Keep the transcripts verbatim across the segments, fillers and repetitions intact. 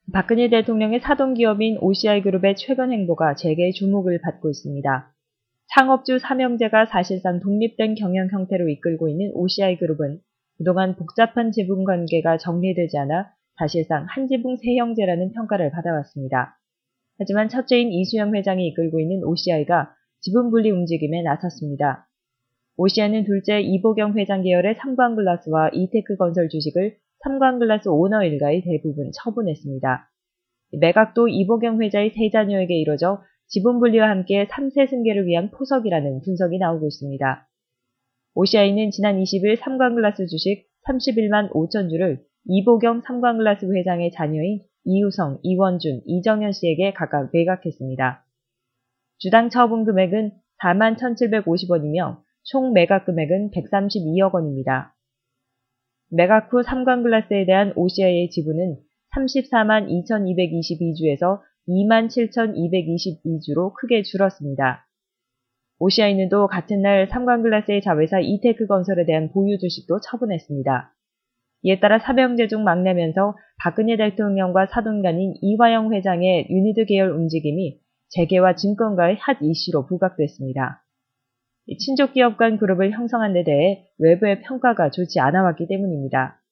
박근혜 대통령의 사돈기업인 오씨아이그룹의 최근 행보가 재계의 주목을 받고 있습니다. 창업주 삼형제가 사실상 독립된 경영 형태로 이끌고 있는 오씨아이그룹은 그동안 복잡한 지분관계가 정리되지 않아 사실상 한지붕 세형제라는 평가를 받아왔습니다. 하지만 첫째인 이수영 회장이 이끌고 있는 오씨아이가 지분분리 움직임에 나섰습니다. 오씨아이는 둘째 이보경 회장 계열의 삼광글라스와 이테크건설 주식을 삼광글라스 오너 일가의 대부분 처분했습니다. 매각도 이보경 회장의 세 자녀에게 이뤄져 지분분리와 함께 삼 세 승계를 위한 포석이라는 분석이 나오고 있습니다. 오씨아이는 지난 이십 일 삼광글라스 주식 삼십일만 오천 주를 이보경 삼광글라스 회장의 자녀인 이우성, 이원준, 이정현 씨에게 각각 매각했습니다. 주당 처분 금액은 사만 천칠백오십 원이며 총 매각 금액은 백삼십이억 원입니다. 매각 후 삼광글라스에 대한 오씨아이의 지분은 삼십사만 이천이백이십이 주에서 이만 칠천이백이십이 주로 크게 줄었습니다. 오씨아이는 또 같은 날 삼광글라스의 자회사 이테크건설에 대한 보유 주식도 처분했습니다. 이에 따라 삼형제 중 막내면서 박근혜 대통령과 사돈간인 이화영 회장의 유니드 계열 움직임이 재계와 증권가의 핫 이슈로 부각됐습니다. 친족 기업 간 그룹을 형성한 데 대해 외부의 평가가 좋지 않아왔기 때문입니다.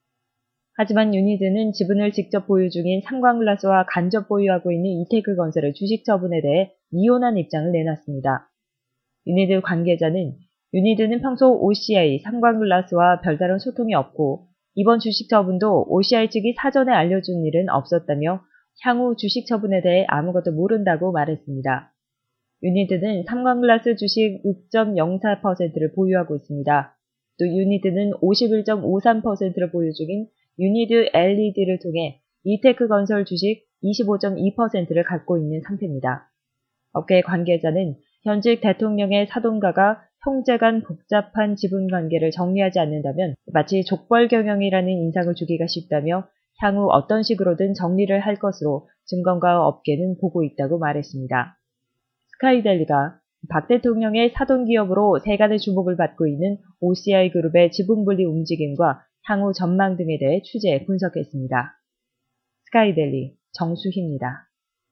하지만 유니드는 지분을 직접 보유 중인 삼광글라스와 간접 보유하고 있는 이테크건설의 주식 처분에 대해 이혼한 입장을 내놨습니다. 유니드 관계자는 유니드는 평소 오씨아이, 삼광글라스와 별다른 소통이 없고 이번 주식 처분도 오씨아이 측이 사전에 알려준 일은 없었다며 향후 주식 처분에 대해 아무것도 모른다고 말했습니다. 유니드는 삼광글라스 주식 육 점 영사 퍼센트를 보유하고 있습니다. 또 유니드는 오십일 점 오삼 퍼센트를 보유 중인 유니드 엘이디를 통해 이테크건설 주식 이십오 점 이 퍼센트를 갖고 있는 상태입니다. 업계 관계자는 현직 대통령의 사돈가가 형제 간 복잡한 지분관계를 정리하지 않는다면 마치 족벌 경영이라는 인상을 주기가 쉽다며 향후 어떤 식으로든 정리를 할 것으로 증권가 업계는 보고 있다고 말했습니다. 스카이델리가 박 대통령의 사돈기업으로 세간의 주목을 받고 있는 오씨아이그룹의 지분분리 움직임과 향후 전망 등에 대해 취재 분석했습니다. 스카이델리 정수희입니다.